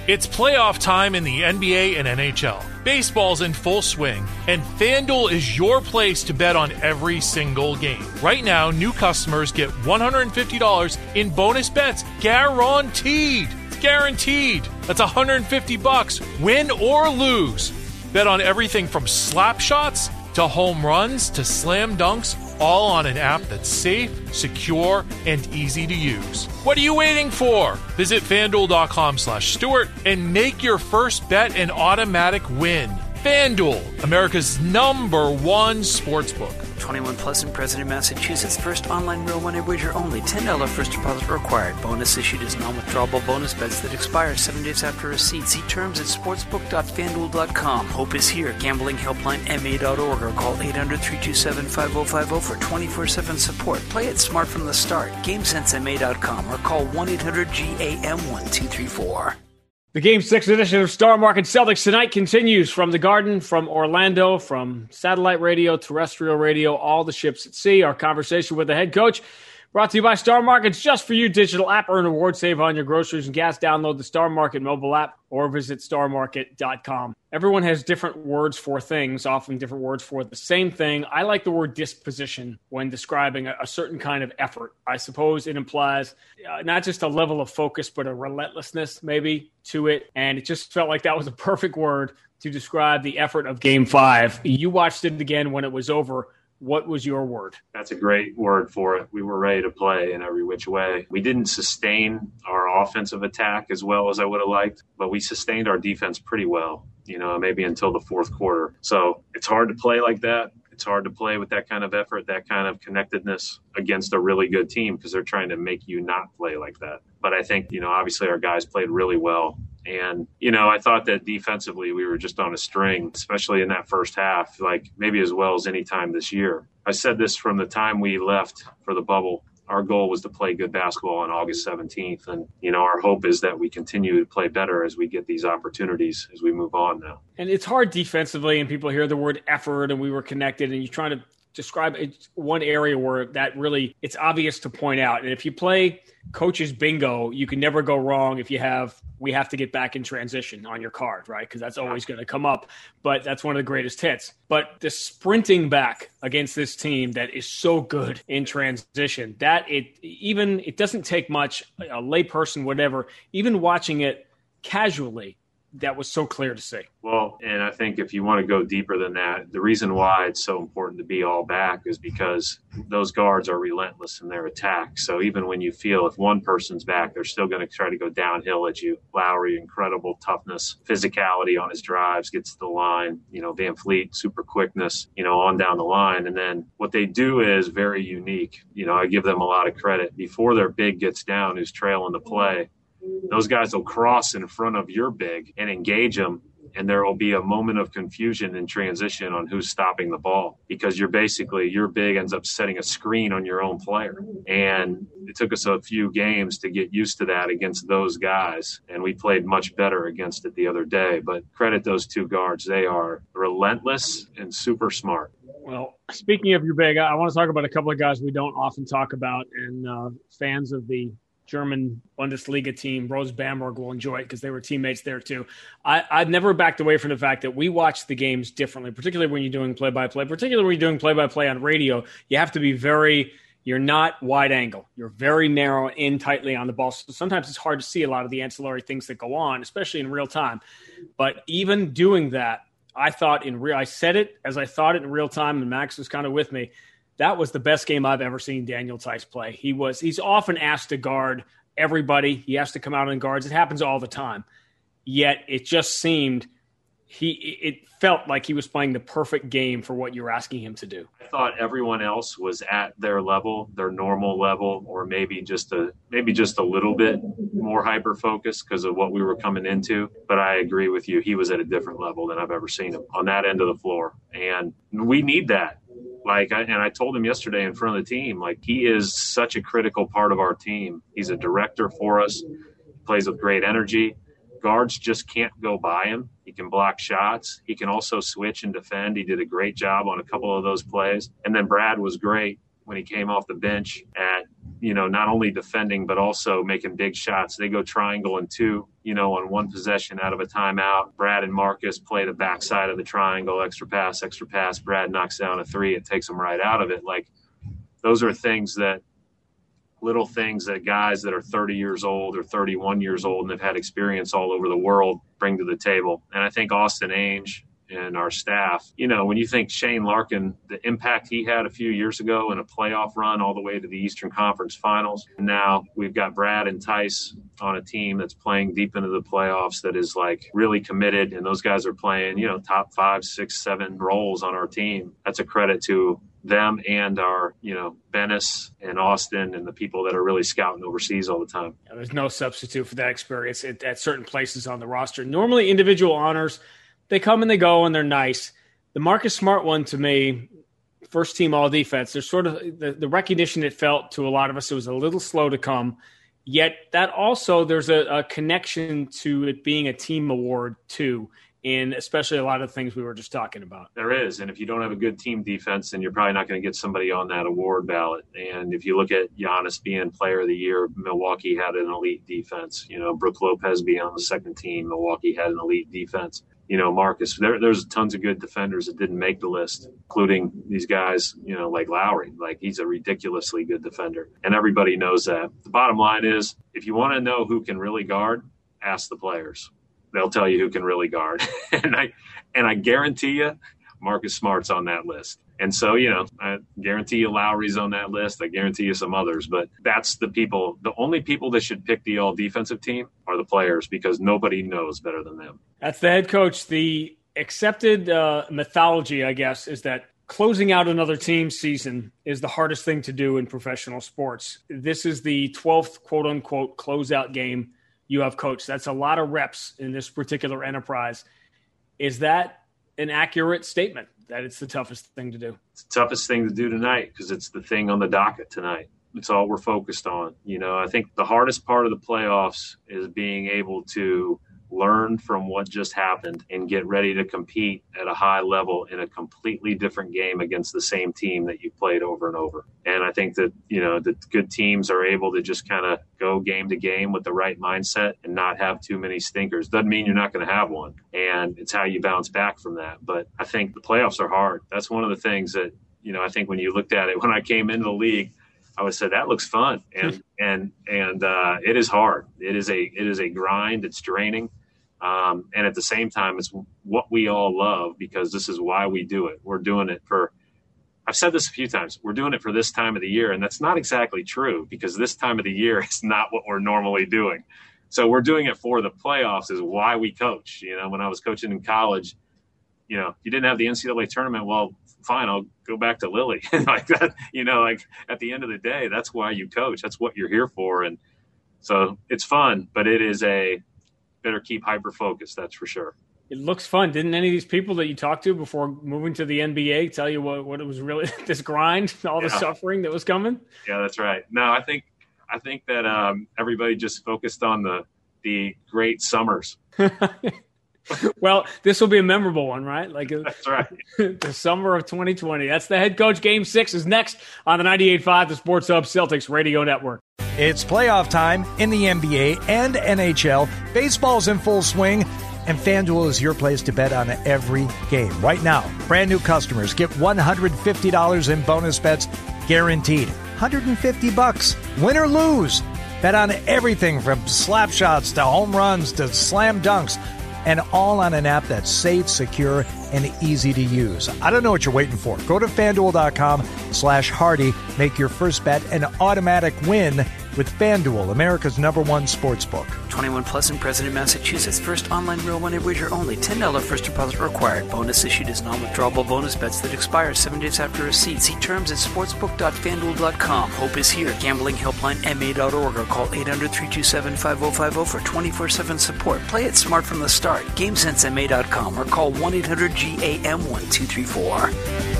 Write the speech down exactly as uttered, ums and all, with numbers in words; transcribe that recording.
It's playoff time in the N B A and N H L. Baseball's in full swing, and FanDuel is your place to bet on every single game. Right now, new customers get one hundred fifty dollars in bonus bets guaranteed. It's guaranteed. That's one hundred fifty bucks, win or lose. Bet on everything from slap shots to home runs to slam dunks, all on an app that's safe, secure, and easy to use. What are you waiting for? Visit FanDuel.com slash Stewart and make your first bet an automatic win. FanDuel, America's number one sportsbook. twenty-one plus and present in Massachusetts. First online real money wager only. ten dollars first deposit required. Bonus issued as non-withdrawable bonus bets that expire seven days after receipt. See terms at sportsbook dot fanduel dot com. Hope is here. Gambling helpline M A dot org or call eight hundred, three two seven, five oh five oh for twenty-four seven support. Play it smart from the start. game sense M A dot com or call one eight hundred G A M one two three four. The Game six edition of Star Market Celtics tonight continues from the Garden, from Orlando, from satellite radio, terrestrial radio, all the ships at sea. Our conversation with the head coach brought to you by Star Market's Just For You digital app. Earn awards, save on your groceries and gas. Download the Star Market mobile app or visit star market dot com. Everyone has different words for things, often different words for the same thing. I like the word disposition when describing a, a certain kind of effort. I suppose it implies uh, not just a level of focus, but a relentlessness maybe to it. And it just felt like that was a perfect word to describe the effort of Game five. You watched it again when it was over. What was your word? That's a great word for it. We were ready to play in every which way. We didn't sustain our offensive attack as well as I would have liked, but we sustained our defense pretty well, you know, maybe until the fourth quarter. So it's hard to play like that. It's hard to play with that kind of effort, that kind of connectedness against a really good team because they're trying to make you not play like that. But I think, you know, obviously our guys played really well. And, you know, I thought that defensively we were just on a string, especially in that first half, like maybe as well as any time this year. I said this from the time we left for the bubble. Our goal was to play good basketball on August seventeenth. And, you know, our hope is that we continue to play better as we get these opportunities as we move on now. And it's hard defensively, and people hear the word effort and we were connected, and you're trying to describe one area where that really, it's obvious to point out. And if you play coach's bingo, you can never go wrong if you have, we have to get back in transition on your card, right? Because that's always going to come up, but that's one of the greatest hits. But the sprinting back against this team that is so good in transition, that it even, it doesn't take much, a layperson, whatever, even watching it casually, that was so clear to see. Well, and I think if you want to go deeper than that, the reason why it's so important to be all back is because those guards are relentless in their attack. So even when you feel if one person's back, they're still going to try to go downhill at you. Lowry, incredible toughness, physicality on his drives, gets to the line. You know, Van Fleet, super quickness, you know, on down the line. And then what they do is very unique. You know, I give them a lot of credit. Before their big gets down, who's trailing the play, those guys will cross in front of your big and engage them, and there will be a moment of confusion and transition on who's stopping the ball because you're basically, your big ends up setting a screen on your own player. And it took us a few games to get used to that against those guys, and we played much better against it the other day. But credit those two guards. They are relentless and super smart. Well, speaking of your big, I want to talk about a couple of guys we don't often talk about, and uh, fans of the German Bundesliga team, Rose Bamberg, will enjoy it because they were teammates there too. I, I've never backed away from the fact that we watch the games differently, particularly when you're doing play-by-play, particularly when you're doing play-by-play on radio. You have to be very, you're not wide angle. You're very narrow in tightly on the ball. So sometimes it's hard to see a lot of the ancillary things that go on, especially in real time. But even doing that, I thought in real, I said it as I thought it in real time, and Max was kind of with me. That was the best game I've ever seen Daniel Theis play. He was, he's often asked to guard everybody. He has to come out and guards. It happens all the time. Yet it just seemed, he, it felt like he was playing the perfect game for what you were asking him to do. I thought everyone else was at their level, their normal level, or maybe just a, maybe just a little bit more hyper-focused because of what we were coming into. But I agree with you. He was at a different level than I've ever seen him on that end of the floor. And we need that. Like, I, and I told him yesterday in front of the team, like, he is such a critical part of our team. He's a director for us, plays with great energy. Guards just can't go by him. He can block shots. He can also switch and defend. He did a great job on a couple of those plays. And then Brad was great when he came off the bench at you know, not only defending, but also making big shots. They go triangle and two, you know, on one possession out of a timeout. Brad and Marcus play the backside of the triangle, extra pass, extra pass. Brad knocks down a three. It takes them right out of it. Like, those are things that, little things that guys that are thirty years old or thirty-one years old and have had experience all over the world bring to the table. And I think Austin Ainge and our staff, you know, when you think Shane Larkin, the impact he had a few years ago in a playoff run all the way to the Eastern Conference Finals. Now we've got Brad and Tice on a team that's playing deep into the playoffs that is like really committed. And those guys are playing, you know, top five, six, seven roles on our team. That's a credit to them and our, you know, Bennis and Austin and the people that are really scouting overseas all the time. Yeah, there's no substitute for that experience at, at certain places on the roster. Normally individual honors, they come and they go and they're nice. The Marcus Smart one, to me, first team all defense, there's sort of the, the recognition it felt to a lot of us. It was a little slow to come. Yet that also, there's a, a connection to it being a team award too, in especially a lot of things we were just talking about. There is. And if you don't have a good team defense, then you're probably not going to get somebody on that award ballot. And if you look at Giannis being player of the year, Milwaukee had an elite defense. You know, Brook Lopez being on the second team, Milwaukee had an elite defense. You know, Marcus, there, there's tons of good defenders that didn't make the list, including these guys, you know, like Lowry. Like, he's a ridiculously good defender. And everybody knows that. The bottom line is, if you want to know who can really guard, ask the players. They'll tell you who can really guard. and I and I guarantee you, Marcus Smart's on that list. And so, you know, I guarantee you Lowry's on that list. I guarantee you some others. But that's the people, the only people that should pick the all-defensive team are the players, because nobody knows better than them. That's the head coach. The accepted uh, mythology, I guess, is that closing out another team's season is the hardest thing to do in professional sports. This is the twelfth, quote-unquote, closeout game you have coached. That's a lot of reps in this particular enterprise. Is that an accurate statement, that it's the toughest thing to do? It's the toughest thing to do tonight because it's the thing on the docket tonight. It's all we're focused on. You know, I think the hardest part of the playoffs is being able to learn from what just happened and get ready to compete at a high level in a completely different game against the same team that you played over and over. And I think that, you know, the good teams are able to just kind of go game to game with the right mindset and not have too many stinkers. Doesn't mean you're not going to have one. And it's how you bounce back from that. But I think the playoffs are hard. That's one of the things that, you know, I think when you looked at it, when I came into the league, I would say that looks fun. And, and, and uh, it is hard. It is a, it is a grind. It's draining. Um, and at the same time, it's what we all love, because this is why we do it. We're doing it for, I've said this a few times, we're doing it for this time of the year. And that's not exactly true, because this time of the year is not what we're normally doing. So we're doing it for the playoffs is why we coach. You know, when I was coaching in college, you know, you didn't have the N C double A tournament. Well, fine, I'll go back to Lilly. Like that, you know, like at the end of the day, that's why you coach. That's what you're here for. And so it's fun, but it is a, better keep hyper focused. That's for sure. It looks fun. Didn't any of these people that you talked to before moving to the N B A tell you what, what it was really, this grind, all the yeah. suffering that was coming? Yeah, that's right. No, I think, I think that um, everybody just focused on the, the great summers. Well, this will be a memorable one, right? Like that's right. The summer of twenty twenty. That's the head coach. Game six is next on the ninety-eight point five, the Sports Hub Celtics Radio Network. It's playoff time in the N B A and N H L. Baseball's in full swing, and FanDuel is your place to bet on every game. Right now, brand new customers get one hundred fifty dollars in bonus bets guaranteed. one hundred fifty bucks, win or lose. Bet on everything from slap shots to home runs to slam dunks, and all on an app that's safe, secure, and easy to use. I don't know what you're waiting for. Go to FanDuel.com slash Hardy. Make your first bet an automatic win with FanDuel, America's number one sports book. twenty-one plus in President, Massachusetts. First online real money wager only. ten dollars first deposit required. Bonus issued as non-withdrawable bonus bets that expire seven days after receipt. See terms at sportsbook dot fan duel dot com. Hope is here. Gambling helpline M A dot org or call eight hundred, three two seven, five oh five oh for twenty-four seven support. Play it smart from the start. GameSense M A dot com or call one eight hundred G A M one two three four.